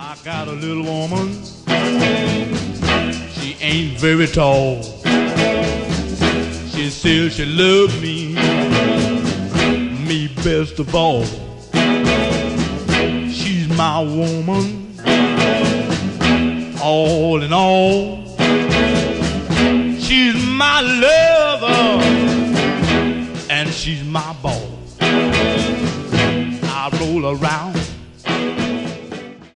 I got a little woman, she ain't very tall. She says she loves me best of all. She's my woman, all in all. She's my lover, and she's my boss. I roll around